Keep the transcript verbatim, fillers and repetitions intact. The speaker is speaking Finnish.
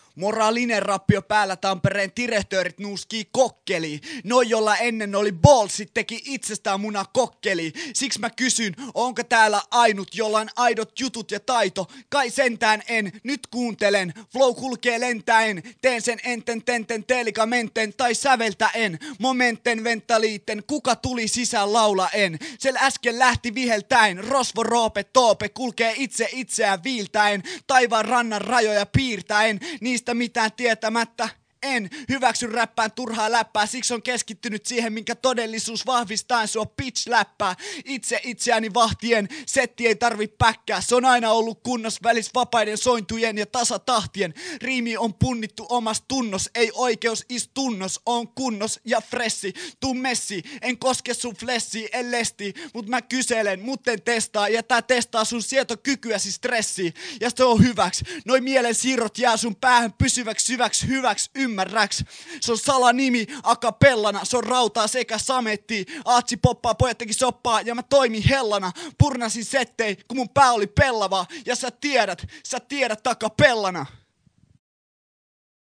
Moraalinen rappio päällä Tampereen direktöörit nuuskii kokkeli. Noi jolla ennen oli ballsit teki itsestään muna kokkeli. Siksi mä kysyn, onko täällä ainut jollain aidot jutut ja taito? Kai sentään en, nyt kuuntelen. Flow kulkee lentäen, teen sen enten tenten teelikamenten tai säveltäen. Momenten ventaliitten, kuka tuli sisään laulaen. Sel äsken lähti viheltäen, rosvo roope toope kulkee itse itseään viiltäen. Taivaan rannan rajoja piirtäen, niistä mitään tietämättä. En hyväksy räppään turhaa läppää, siksi on keskittynyt siihen, minkä todellisuus vahvistaa sua pitch-läppää. Itse itseäni vahtien, setti ei tarvi päkkää, se on aina ollut kunnos välis vapaiden sointujen ja tasatahtien. Riimi on punnittu omas tunnos, ei oikeus istunnos, on kunnos ja fressi. Tuu messi, en koske sun flessi, en lesti, mut mä kyselen, mutten testaa, ja tää testaa sun sietokykyäsi stressiin. Ja se on hyväks, noi mielen siirrot jää sun päähän pysyväks syväks hyväks ymmärräks. Se on salanimi akapellana, se on rautaa sekä sametti. Aatsi poppaa, pojat teki soppaa ja mä toimin hellana. Purnasin settei, kun mun pää oli pellava. Ja sä tiedät, sä tiedät akapellana.